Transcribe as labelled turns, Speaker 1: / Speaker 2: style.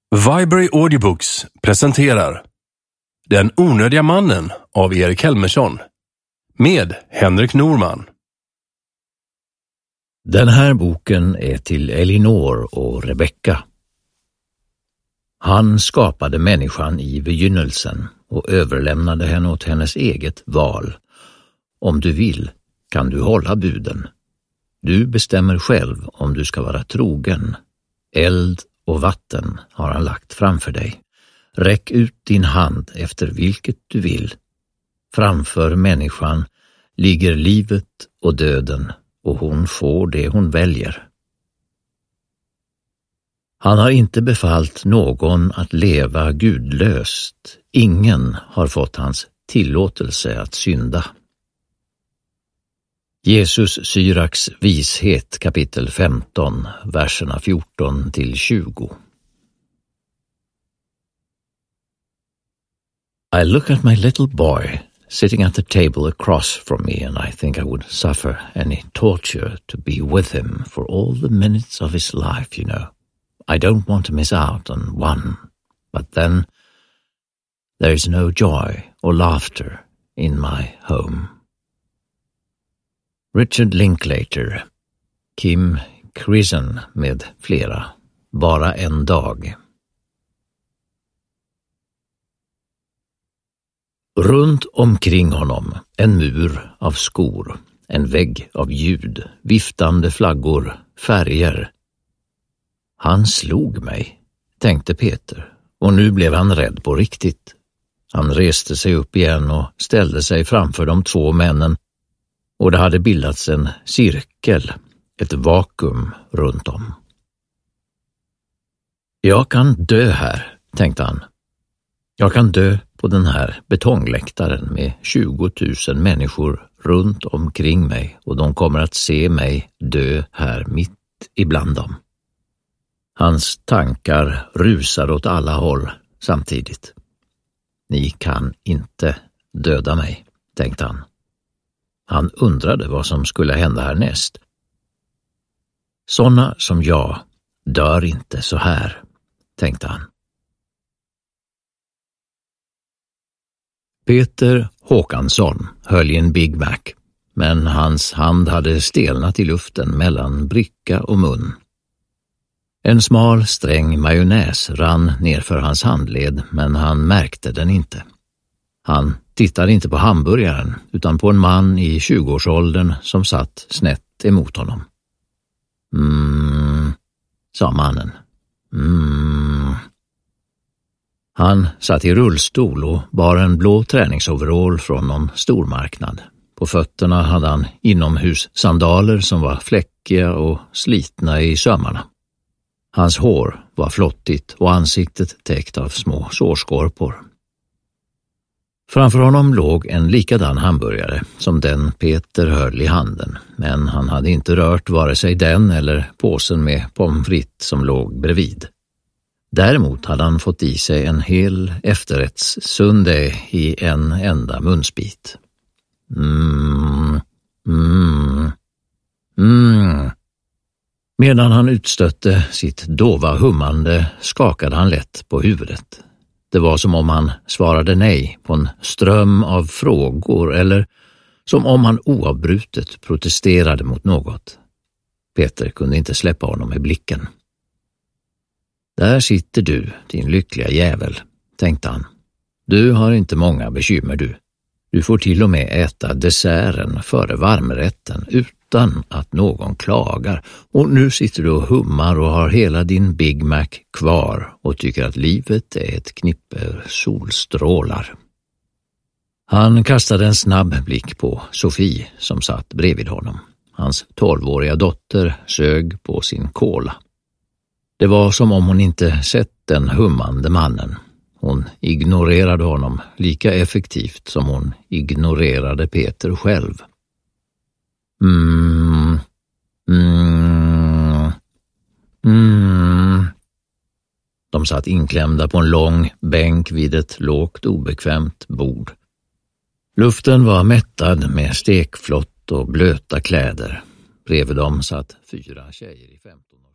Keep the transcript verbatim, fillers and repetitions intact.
Speaker 1: Viberary Audiobooks presenterar Den onödiga mannen av Erik Helmersson med Henrik Norman.
Speaker 2: Den här boken är till Elinor och Rebecca. Han skapade människan i begynnelsen och överlämnade henne åt hennes eget val. Om du vill kan du hålla buden. Du bestämmer själv om du ska vara trogen. Eld och vatten har han lagt framför dig. Räck ut din hand efter vilket du vill. Framför människan ligger livet och döden, och hon får det hon väljer. Han har inte befallt någon att leva gudlöst. Ingen har fått hans tillåtelse att synda. Jesus Syraks vishet kapitel femton, verserna fjorton till tjugo. I look at my little boy sitting at the table across from me, and I think I would suffer any torture to be with him for all the minutes of his life, you know. I don't want to miss out on one, but then there is no joy or laughter in my home. Richard Linklater, Kim Krisen med flera, bara en dag. Runt omkring honom en mur av skor, en vägg av ljud, viftande flaggor, färger. Han slog mig, tänkte Peter, och nu blev han rädd på riktigt. Han reste sig upp igen och ställde sig framför de två männen, och det hade bildats en cirkel, ett vakuum runt om. Jag kan dö här, tänkte han. Jag kan dö på den här betongläktaren med tjugo tusen människor runt omkring mig, och de kommer att se mig dö här mitt ibland dem. Hans tankar rusar åt alla håll samtidigt. Ni kan inte döda mig, tänkte han. Han undrade vad som skulle hända härnäst. Såna som jag dör inte så här, tänkte han. Peter Håkansson höll i en Big Mac, men hans hand hade stelnat i luften mellan bricka och mun. En smal sträng majonnäs rann nerför hans handled, men han märkte den inte. Han tittade inte på hamburgaren utan på en man i tjugoårsåldern som satt snett emot honom. Mm, sa mannen. Mm. Han satt i rullstol och bar en blå träningsoverall från någon stormarknad. På fötterna hade han inomhussandaler som var fläckiga och slitna i sömmarna. Hans hår var flottigt och ansiktet täckt av små sårskorpor. Framför honom låg en likadan hamburgare som den Peter höll i handen, men han hade inte rört vare sig den eller påsen med pommes frites som låg bredvid. Däremot hade han fått i sig en hel efterrättssundae i en enda munsbit. Mm, mm, mm. Medan han utstötte sitt dova hummande skakade han lätt på huvudet. Det var som om han svarade nej på en ström av frågor, eller som om han oavbrutet protesterade mot något. Peter kunde inte släppa honom i blicken. Där sitter du, din lyckliga jävel, tänkte han. Du har inte många bekymmer du. Du får till och med äta desserten före varmrätten utan att någon klagar. Och nu sitter du och hummar och har hela din Big Mac kvar och tycker att livet är ett knippe solstrålar. Han kastade en snabb blick på Sofie som satt bredvid honom. Hans tolvåriga dotter sög på sin kola. Det var som om hon inte sett den hummande mannen. Hon ignorerade honom lika effektivt som hon ignorerade Peter själv. Mm, mm, mm. De satt inklämda på en lång bänk vid ett lågt obekvämt bord. Luften var mättad med stekflott och blöta kläder. Bredvid dem satt fyra tjejer i femton år.